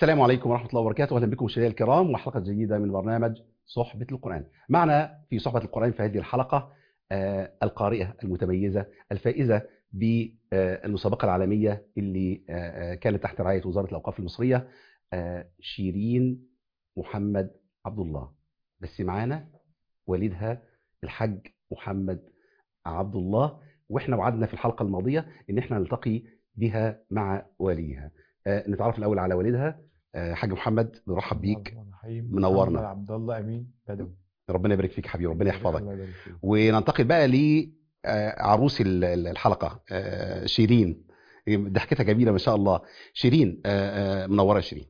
السلام عليكم ورحمة الله وبركاته. أهلا بكم مشاهدينا الكرام وحلقة جديدة من برنامج صحبة القرآن. معنا في صحبة القرآن في هذه الحلقة القارئة المتميزة الفائزة بالمسابقة العالمية اللي كانت تحت رعاية وزارة الأوقاف المصرية، شيرين محمد عبد الله. بس معانا والدها الحاج محمد عبد الله، واحنا وعدنا في الحلقة الماضية ان احنا نلتقي بها مع واليها. نتعرف الاول على والدها. حاج محمد، نرحب بيك، منورنا. محمد عبد الله امين بدوي. ربنا يبارك فيك حبيبي، ربنا يحفظك. وننتقل بقى لعروس الحلقة، شيرين. ضحكتها جميلة ما شاء الله. شيرين، منورة شيرين.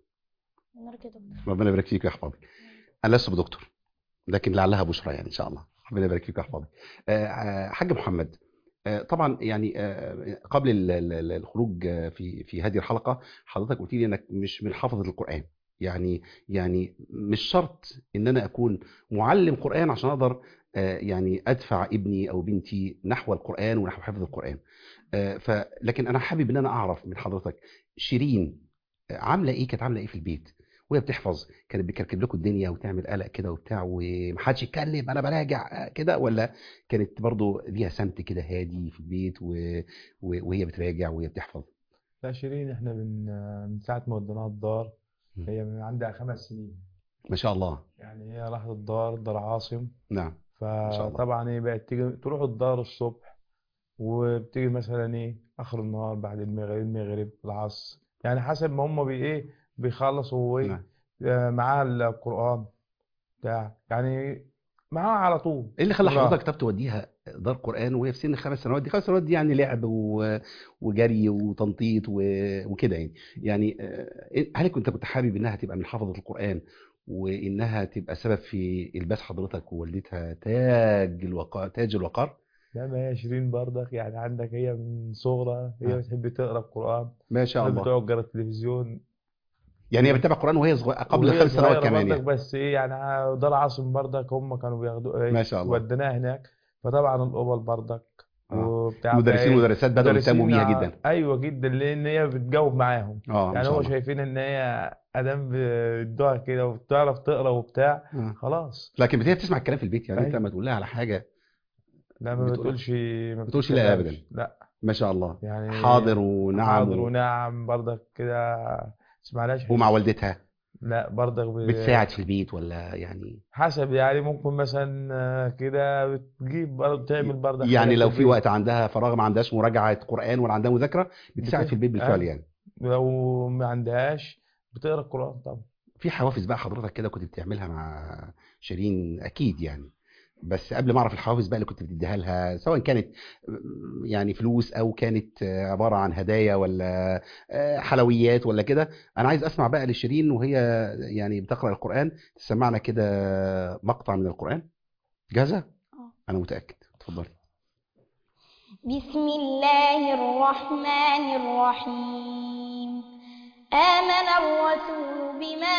ربنا يبارك فيك ويحفظك. انا لست بدكتور لكن لعلها بشرى يعني ان شاء الله. ربنا يبارك فيك ويحفظك. حاج محمد، طبعا يعني قبل الخروج في هذه الحلقه حضرتك قلت لي انك مش من حافظه القران. يعني مش شرط ان انا اكون معلم قران عشان اقدر يعني ادفع ابني او بنتي نحو القران ونحو حفظ القران. لكن انا حابب ان انا اعرف من حضرتك شيرين عامله ايه، كانت عامله ايه في البيت وهي بتحفظ؟ كانت بتكركب لكم الدنيا وتعمل قلق كده وبتاع ومحدش يتكلم انا براجع كده، ولا كانت برضو ليها سمت كده هادي في البيت وهي بتراجع وهي بتحفظ؟ لا، شيرين احنا من ساعة ما وديناها الدار. هي من عندها 5 سنين. ما شاء الله. يعني هي راحت دار عاصم. نعم. ما شاء الله. فطبعا ايه بقت تيجي تروح الدار الصبح، وبتيجي مثلا ايه اخر النهار بعد المغرب العصر، يعني حسب ما هم بيخلصوا ايه. نعم. معاها القرآن بتاع يعني معاها على طول ايه اللي خلى استمرار. حضرتك طب توديها دار قرآن وهي في سن 5 سنوات؟ دي 5 سنوات دي يعني لعب وجري وتنطيط وكده يعني هل كنت حابب انها تبقى من حفظة القرآن وانها تبقى سبب في الباس حضرتك ووالدتها تاج الوقار؟ لا، ما هي شيرين برضك يعني عندك هي من صغرها هي آه. بتحب تقرا القرآن. ما شاء بتحب الله. تقعد جرى التلفزيون. يعني هي بتتابع قرآن وهي قبل وهي ال5 سنوات صغيرة كمان برضك، يعني؟ بس ايه يعني دار عاصم برضك هم كانوا بياخدوا ما ايه شاء الله. وديناها هناك. فطبعا الأوبل برضك اه، وبتاع بقى المدرسين ايه والمدرسات بدأوا يهتموا مدرسين. بيها جدا. ايوه جدا، لان هي بتجاوب معاهم. ما يعني شاء هو الله. شايفين ان هي ادام بتدوها كده وبتعرف تقرا وبتاع آه. خلاص. لكن هي بتسمع الكلام في البيت؟ يعني انت ايوه. لما تقول لها على حاجة لا، ما بتقول بتقولش. ما بتقولش لا ابدا؟ بتكتبهاش، لا. ما شاء الله. يعني حاضر ونعم حاضر ونعم برضك كده. اسمعلاش ومع حاجة. والدتها لا برضك بتساعد في البيت ولا يعني؟ حسب يعني ممكن مثلا كده بتجيب برضه تعمل برضك يعني حاجات في لو في البيت. وقت عندها فراغ ما عندهاش مراجعة قرآن ولا عندها مذاكرة بتساعد في البيت بالفعل أيوة. يعني؟ لو ما عندهاش بتقرا القرآن طبعا. في حوافز بقى حضرتك كده كنت بتعملها مع شيرين اكيد يعني؟ بس قبل ما اعرف الحوافز بقى اللي كنت بتديها لها، سواء كانت يعني فلوس او كانت عبارة عن هدايا ولا حلويات ولا كده، انا عايز اسمع بقى لشيرين وهي يعني بتقرأ القرآن. تسمعنا كده مقطع من القرآن. جاهزة؟ انا متأكد. اتفضلي. بسم الله الرحمن الرحيم. آمن الرسول بما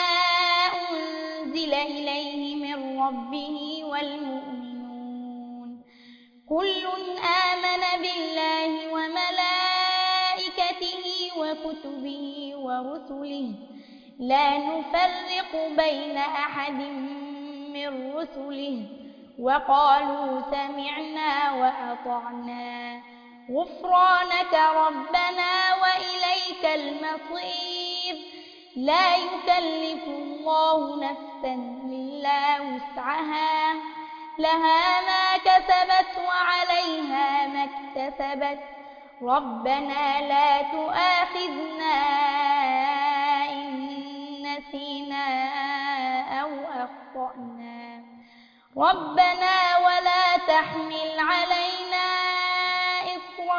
أنزل إليه من ربه والمؤمنون كل آمن بالله وملائكته وكتبه ورسله لا نفرق بين أحد من رسله وقالوا سمعنا وأطعنا غفرانك ربنا وإليك المصير. لا يكلف الله نفسا إلا وسعها لها ما كسبت وعليها ما اكتسبت ربنا لا تؤاخذنا إن نسينا أو أخطأنا ربنا ولا تحمل علينا إصرا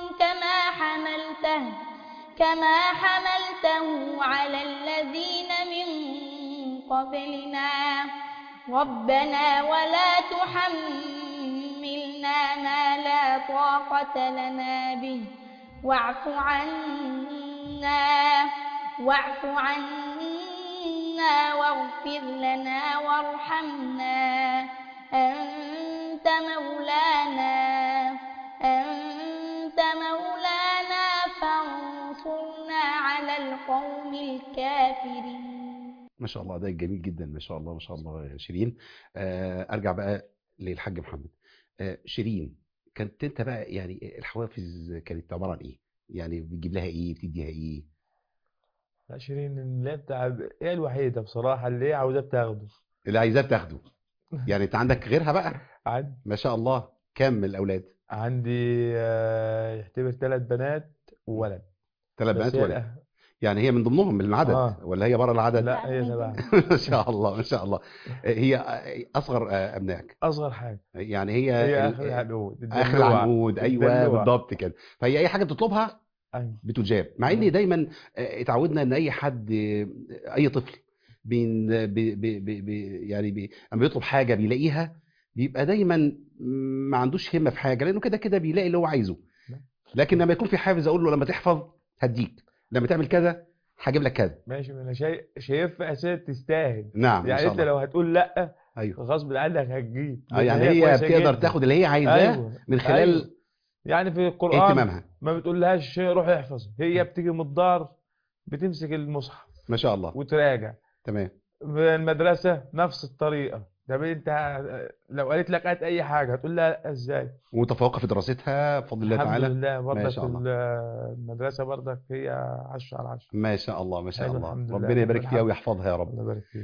كما حملته على الذين من قبلنا ربنا ولا تحملنا ما لا طاقة لنا به واعف عنا واغفر لنا وارحمنا أنت مولانا فانصرنا على القوم الكافرين. ما شاء الله، ده جميل جدا، ما شاء الله ما شاء الله يا شيرين. ارجع بقى للحاج محمد. شيرين، كانت انت بقى يعني الحوافز كانت عباره عن ايه؟ يعني بتجيب لها ايه، بتديها ايه؟ لا شيرين اللي بتاع هي الوحيدة بصراحة اللي هي عاوزاه بتاخده. اللي عايزاه بتاخده. يعني انت عندك غيرها بقى؟ عندي ما شاء الله. كام من الاولاد؟ عندي يعتبر 3 بنات وولد. 3 بس بنات هي وولد. يعني هي من ضمنهم من العدد ولا هي بره العدد؟ لا لا، هي من تبعها. ما شاء الله ما شاء الله. هي اصغر ابنائك؟ أصغر حاجة يعني هي هي آخر العنقود اخر الدلوعة. العنقود. ايوه الدلوعة. بالضبط كده. فهي اي حاجه بتطلبها أيوة. بتجاب، مع ان دايما اتعودنا ان اي حد، اي طفل بين يعني اما بيطلب حاجه بيلاقيها، بيبقى دايما ما عندوش همه في حاجه، لانه كده كده بيلاقي اللي هو عايزه. لكن لما يكون في حافز اقول له لما تحفظ هديك، لما تعمل كذا هجيب لك كذا. ماشي، ما انا شايفها اساسا تستاهل. نعم ما يعني شاء انت الله. لو هتقول لا ايوه. غصب عنك هتجيب، لان يعني هي هي كويسه بتقدر جدا. تاخد اللي هي عايزاه ايوه من ايوه. خلال يعني في القران اهتمامها. ما بتقولهاش روح احفظ، هي بتيجي من الدار بتمسك المصحف ما شاء الله. وتراجع. تمام. في المدرسه نفس الطريقه. طب انت لو قالت لك هات اي حاجه هتقول لها لا ازاي؟ ومتفوقه في دراستها بفضل الله الحمد تعالى. لله. ما برضك شاء الله. المدرسه برضك هي 10 على 10. ما شاء الله ما شاء حلو الله. الحمد لله ربنا نعم يبارك فيها الحمد. ويحفظها يا رب. الله يبارك فيك.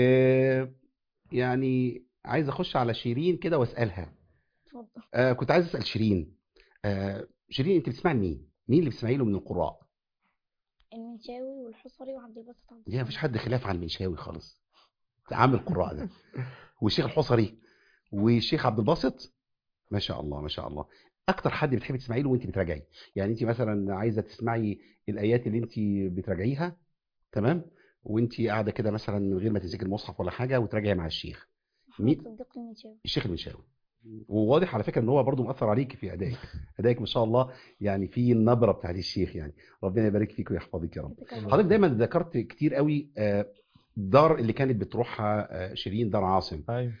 يعني عايز اخش على شيرين كده واسالها. اتفضل. كنت عايز اسال شيرين. شيرين، انت بتسمعي مين؟ مين اللي بتسمعي له من القراء؟ المنشاوي والحصري وعبد الباسط عبد يعني مفيش الصمد. حد خلاف عن المنشاوي خالص، عام القراء ده، والشيخ الحصري والشيخ عبد الباسط. ما شاء الله ما شاء الله. اكتر حد بتحبي تسمعي له وانت بتراجعي؟ يعني انت مثلا عايزه تسمعي الايات اللي انت بتراجعيها، تمام، وانت قاعده كده مثلا من غير ما تمسكي المصحف ولا حاجه وتراجعي مع الشيخ محمد مين؟ صديق المنشاوي. الشيخ المنشاوي. وواضح على فكره ان هو برضو مؤثر عليك في ادائك. ادائك ما شاء الله، يعني في النبره بتاعت الشيخ يعني. ربنا يبارك فيك ويحفظك يا رب. حضرتك دايما ذكرت كتير قوي دار اللي كانت بتروحها شيرين، دار عاصم. ايوه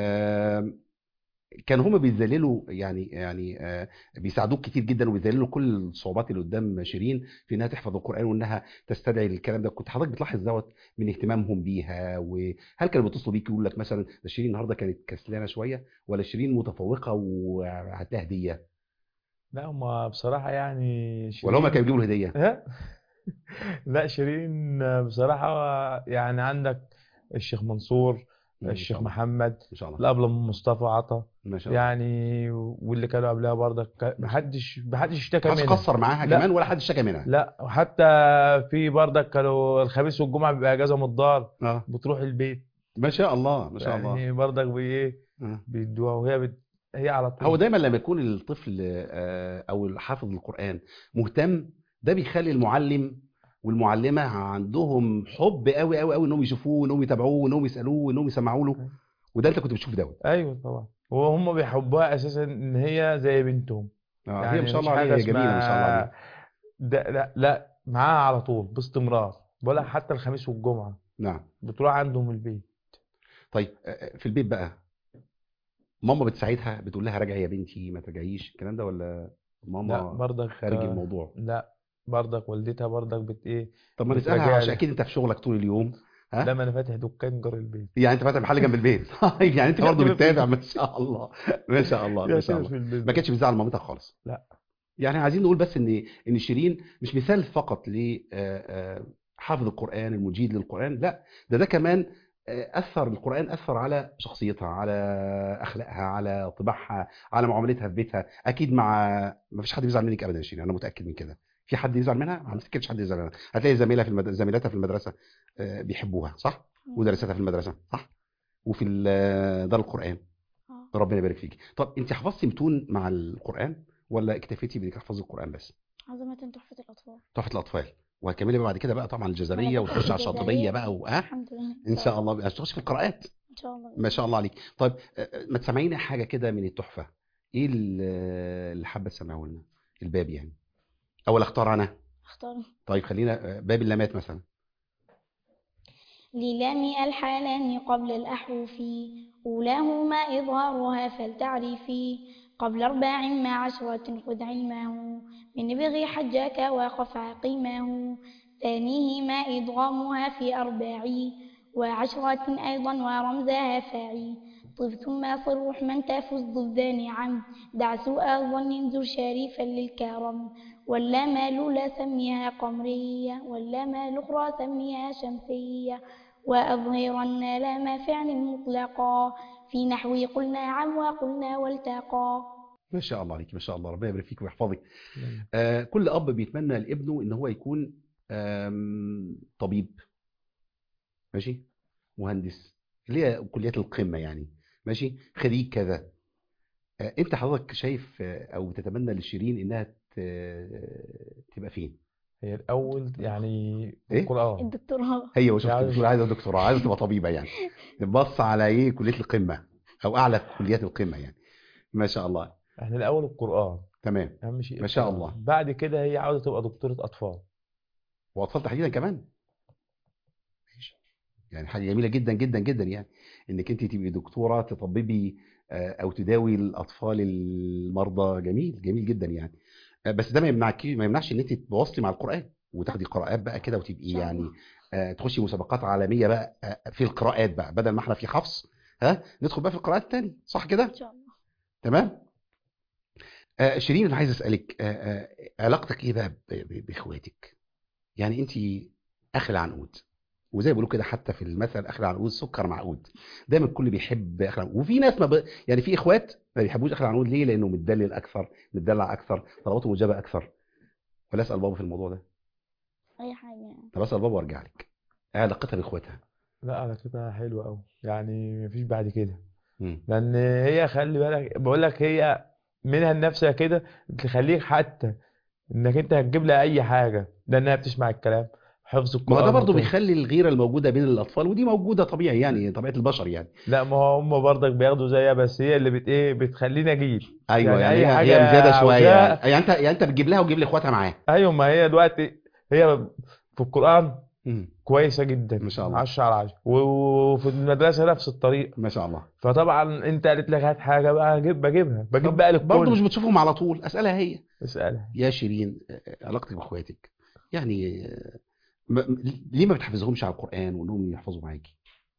كان هم بيذللوا يعني بيساعدوك كتير جدا، وبيذللوا كل الصعوبات اللي قدام شيرين في انها تحفظ القران وانها تستدعي الكلام ده. كنت حضرتك بتلاحظ دوت من اهتمامهم بيها؟ وهل كانوا بيتصلوا بيك يقول لك مثلا ده شيرين النهارده كانت كسلانه شويه، ولا شيرين متفوقه وهتلاقي هديه؟ لا هما بصراحة يعني ولا هم كانوا شيرين. بيجيبوا الهديه؟ ها؟ لا شيرين بصراحة يعني عندك الشيخ منصور، ما شاء الشيخ الله محمد، ما شاء الله الأبلة مصطفى عطا، ما شاء الله. يعني واللي كانوا قبلها برضك محدش اشتكى محدش منها. قصر معاها لا كمان ولا حد اشتكى منها؟ لا حتى في برضك كانوا الخميس والجمعة بيبقى اجازة من الدار بتروح البيت. ما شاء الله ما شاء الله. يعني برضك بيدوها وهي هي على طول. هو دايما لما يكون الطفل او الحافظ القرآن مهتم، ده بيخلي المعلم والمعلمة عندهم حب قوي قوي قوي انهم يشوفوه وانهم يتابعوه وانهم يسالوه وانهم يسمعوا له. وده انت كنت بتشوف دوت. ايوه طبعا. وهم بيحبوها اساسا ان هي زي بنتهم. يعني هي ما يعني شاء مش الله عليها، حاجه هي جميله ما شاء الله اسمها عليها. ده لا لا معاها على طول باستمرار، ولا حتى الخميس والجمعه نعم. بتروح عندهم البيت. طيب في البيت بقى ماما بتساعدها، بتقول لها راجعي يا بنتي ما ترجعيش الكلام ده، ولا لا ماما برضك خارج الموضوع؟ لا برضك والدتها برضك طب ما نسالها بتراجع عشان لي. اكيد انت في شغلك طول اليوم. لما انا فاتح دكان جار البيت. يعني انت فاتح محل جنب البيت. طيب يعني انت برضه يعتبر في بتتابع. البيت. ما شاء الله ما شاء الله ما شاء يعتبر الله. في البيت ما كانتش بتزعل مامتك خالص؟ لا. يعني عايزين نقول بس ان شيرين مش مثال فقط ل حافظ القرآن المجيد للقرآن، لا ده كمان اثر القرآن، اثر على شخصيتها، على اخلاقها، على طباعها، على معاملتها في بيتها. اكيد ما فيش حد بيزعل منك ابدا يا شيرين، انا متاكد من كده. في حد يزعل منها؟ ما افتكرش حد يزعل منها. هتلاقي زميلها في زميلاتها في المدرسه بيحبوها صح، ودرستها في المدرسه صح، وفي دار القرآن. ربنا يبارك فيك. طب انت حفظتي متون مع القرآن ولا اكتفيتي بانك تحفظي القرآن بس؟ عظمة تحفة الأطفال. تحفة الأطفال، وهتكملي بقى بعد كده بقى طبعا الجزرية وتخش على الشاطبية بقى الحمد لله ان شاء الله هتخش في القراءات إن شاء الله. ما شاء الله عليك. طيب ما تسمعينا حاجة كده من التحفة، ايه اللي حابة تسمعه لنا؟ الباب يعني، او اختار انا؟ اختار. طيب خلينا باب اللامات مثلا. للام الحالان قبل الأحرف أولاهما إظهارها فلتعرفي قبل 4 مع 10 خذ علمه من بغي حجك وخف عقيمه ثانيهما إدغامها في 4 و10 أيضا ورمزها فاعي. طف ثم صرح من تفز ضدان عم دع سوء ظن زر شريفا للكرم. واللام لولا سميها قمرية واللام الأخرى سميها شمسية. وأظهرن لام فعل مطلقا في نحو قلنا عم وقلنا والتقى. ما شاء الله عليك، ما شاء الله، ربنا يبارك فيك ويحفظك. كل اب بيتمنى لابنه ان هو يكون طبيب، ماشي، مهندس، اللي هي كليات القمه يعني، ماشي، خريج كذا. انت حضرتك شايف او تتمنى لشيرين انها تبقى فين؟ هي الأول يعني ايه؟ القرآن. الدكتوراه. هي وشفت يعني بتقول عايزه دكتوراه، عايزه تبقى طبيبه يعني، تبص على ايه؟ كليه القمه او اعلى كليات القمه يعني. ما شاء الله. احنا الأول القرآن، تمام. أهم شيء ما شاء القرآن. الله. بعد كده هي عاوزة تبقى دكتورة أطفال. واطفال تحديدا كمان. ماشي. يعني حاجه جميله جدا جدا جدا يعني، انك انت تبقي دكتوره تطببي او تداوي الاطفال المرضى. جميل، جميل جدا يعني. بس ده ما يمنعش ان انت تتواصلي مع القران وتاخدي قراءات بقى كده، وتبقي إن شاء يعني الله. تخشي مسابقات عالميه بقى في القراءات بقى، بدل ما احنا في حفص ندخل بقى في القراءات الثانيه، صح كده؟ إن شاء الله. تمام. شيرين، انا عايز اسالك علاقتك ايه بقى باخواتك؟ يعني انت اخر العنقود، وزي ما بيقولوا كده حتى في المثل اخر العنقود سكر معقود. دايما الكل بيحب اخر العنقود، وفي ناس يعني في اخوات ما بيحبوش اخر العنقود. ليه؟ لانه متدلل اكثر، متدلع اكثر، طلباته مجابه اكثر. ولا اسال بابا في الموضوع ده؟ أي حاجة يعني. طب اسال بابا وارجع لك. علاقتها باخواتها؟ لا، على كده حلوة أوي يعني، مفيش بعد كده. مم. لأن هي خلي بالك، بقول لك هي منها لنفسها كده تخليك حتى إنك أنت هتجيب لها أي حاجة لأنها بتسمع الكلام، حفظ ما هو ده القرآن برضه وكده. بيخلي الغيره الموجوده بين الاطفال، ودي موجوده طبيعي يعني، طبيعه البشر يعني. لا، ما هم برضك بياخدوا زيها، بس هي اللي بتخليني أجيب ايوه، يعني يعني أي هي حاجة بزياده شويه يعني. عاوزاها. يعني انت بتجيب لها وتجيب لاخواتها معاه. أيوة، ما هي دلوقتي هي في القرآن مم. كويسة جدا، ما شاء الله. 10/10. وفي المدرسة نفس الطريقة. ما شاء الله. فطبعا انت قالت لك هات حاجة بقى، بجيبها، بجيب طب بقى برضه مش للكل. بتشوفهم على طول؟ اسالها هي. اسألها. يا شيرين، علاقتك باخواتك يعني ليه ما بتحفزهمش على القرآن وانهم يحفظوا معاكي؟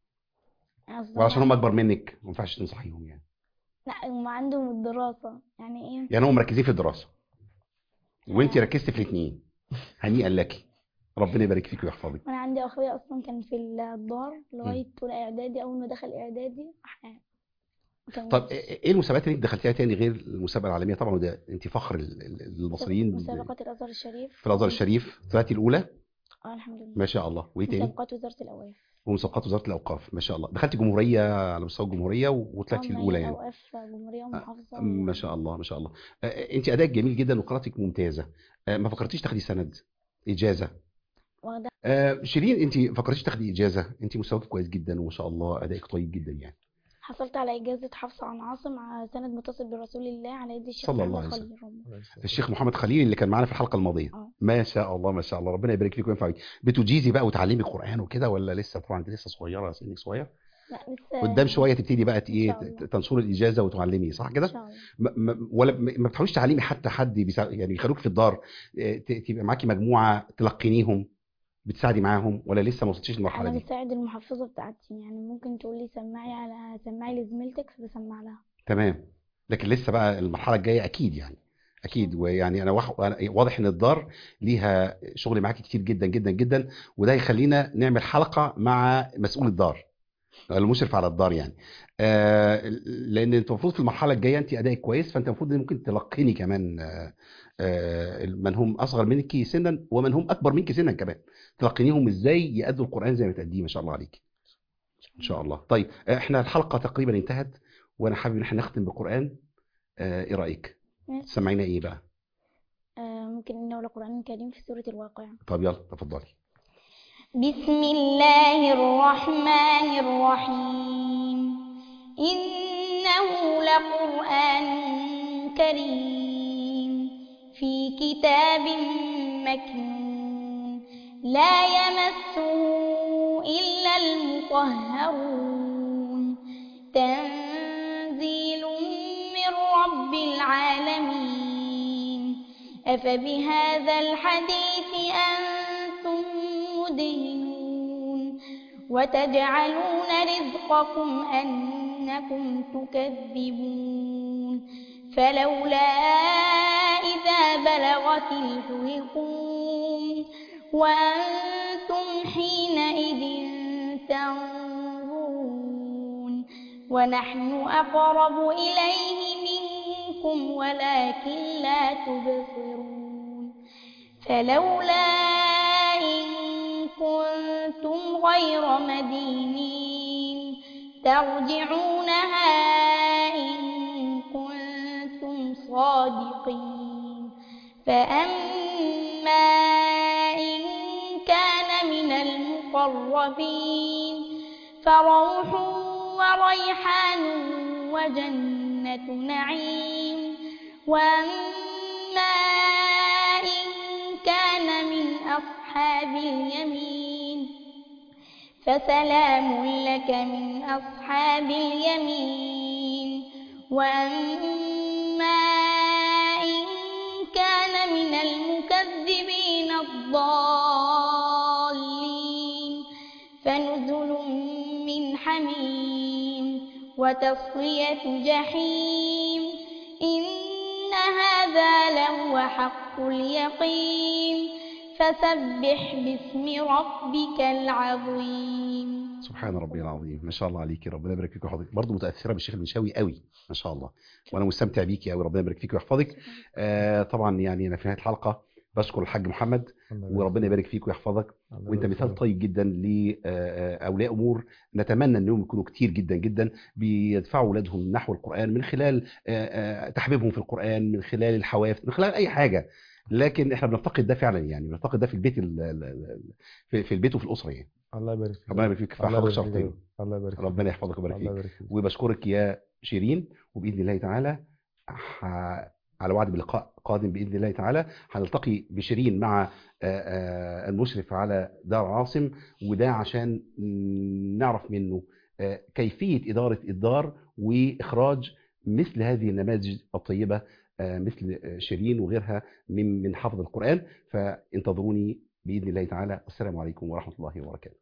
ولا عشان هم اكبر منك ما ينفعش تنصحيهم يعني؟ لا، هم عندهم الدراسة يعني إيه. يعني هم مركزين في الدراسة وانت آه، ركزتي في الاثنين. هنيئا لك، ربنا يبارك فيك ويحفظك. وأنا عندي أخويا أصلا كان في الدار مم. لغاية أولى إعدادي. أول ما دخل إعدادي كان طب ايه المسابقات اللي انت دخلتيها تاني غير المسابقة العالمية؟ طبعا ده انت فخر المصريين مسابقات الأزهر الشريف. في الازهر الشريف، طلعتي الاولى. الحمد لله. ما شاء الله. وايه تاني؟ مسابقات وزارة الأوقاف. ومسابقات وزارة الاوقاف. ما شاء الله. دخلتي جمهورية على مستوى الجمهورية وطلعتي ما هي الاولى يعني. الأوقاف جمهورية ومحافظة ما شاء الله، ما شاء الله. انت ادائك جميل جدا وقراءتك ممتازه. ما فكرتيش تاخدي سند اجازه؟ واخدة. شيرين، انت فكرتيش تاخدي اجازه؟ انت مستواك كويس جدا وما شاء الله، ادائك طيب جدا يعني. حصلت على إجازة حفص عن عاصم على سند متصل برسول الله على يد الشيخ صلى الله محمد عليه وسلم. خليل. الشيخ محمد خليل اللي كان معانا في الحلقه الماضيه. ما شاء الله، ما شاء الله، ربنا يبارك فيك وينفع بيك. بتجيزي بقى وتعلمي قران وكده ولا لسه؟ طبعا انت لسه صغيره، سنك صغير. لا لسه قدام شويه تبتدي بقى إن شاء الله. تنشري الاجازه وتعلمي، صح كده؟ إن شاء الله. ولا ما بتحاوليش تعلمي حتى حد يعني يخلوك في الدار تبقى معاكي مجموعه تلقنيهم، بتساعدي معاهم، ولا لسه ما وصلتيش للمرحله أنا دي؟ بساعد المحفظة بتاعتي يعني، ممكن تقولي سماعي لزميلتك فبسمع لها. تمام. لكن لسه بقى المرحله الجايه اكيد يعني، اكيد. ويعني انا واضح ان الدار ليها شغل معاكي كتير جدا جدا جدا، وده يخلينا نعمل حلقه مع مسؤول الدار، المشرف على الدار يعني. لان انت المفروض في المرحله الجايه انت ادائك كويس، فانت المفروض ممكن تلقيني كمان من هم اصغر منك سنا ومن هم اكبر منك سنا كمان، تلقينيهم ازاي يأدوا القران زي ما تأديه. ما شاء الله عليك، ان شاء الله. طيب احنا الحلقه تقريبا انتهت، وانا حابب ان احنا نختم بالقران. ايه رايك؟ ماشي. سمعينا ايه بقى؟ ممكن نقرأ القرآن الكريم في سورة الواقع. طب يلا تفضلي. بسم الله الرحمن الرحيم. إنه لقرآن كريم في كتاب مكنون لا يمسه إلا المطهرون تنزيل من رب العالمين. أفبهذا الحديث أنتم تدهنون وتجعلون رزقكم أنكم تكذبون فلولا إذا بلغت الحلقوم وأنتم حينئذ تنظرون ونحن أقرب إليه منكم ولكن لا تبصرون فلولا إن كنتم غير مدينين ترجعونها إن كنتم صادقين فأما إن كان من المقربين فروح وريحان وجنة نعيم وأما إن كان من أصحاب اليمين فسلام لك من أصحاب اليمين وأما إن كان من المكذبين الضالين فنزل من حميم وتصلية جحيم إن هذا لهو حق اليقين فسبح باسم ربك العظيم. سبحان ربي العظيم. ما شاء الله عليكي، ربنا يبارك فيك ويحفظك. برضه متاثره بالشيخ المنشاوي قوي ما شاء الله، وانا مستمتع بيكي قوي. ربنا يبارك فيك ويحفظك. طبعا يعني انا في نهايه الحلقه بشكر الحاج محمد وربنا يبارك فيك ويحفظك، وانت مثال طيب جدا لاولياء امور نتمنى انهم يكونوا كتير جدا جدا بيدفعوا اولادهم نحو القران من خلال تحبيبهم في القران، من خلال الحوافز، من خلال اي حاجه. لكن احنا بنفتقد ده فعلا، يعني بنفتقد ده في البيت في البيت وفي الاسره يعني. الله يبارك فيك. ربنا يبارك فيك. الله يبارك فيك. ربنا يحفظك ويبارك فيك. وبشكرك يا شيرين، وباذن الله تعالى على وعد بلقاء قادم باذن الله تعالى هنلتقي بشيرين مع المشرف على دار عاصم، وده عشان نعرف منه كيفيه اداره الدار واخراج مثل هذه النماذج الطيبه مثل شيرين وغيرها من حفظ القرآن. فانتظروني بإذن الله تعالى. السلام عليكم ورحمة الله وبركاته.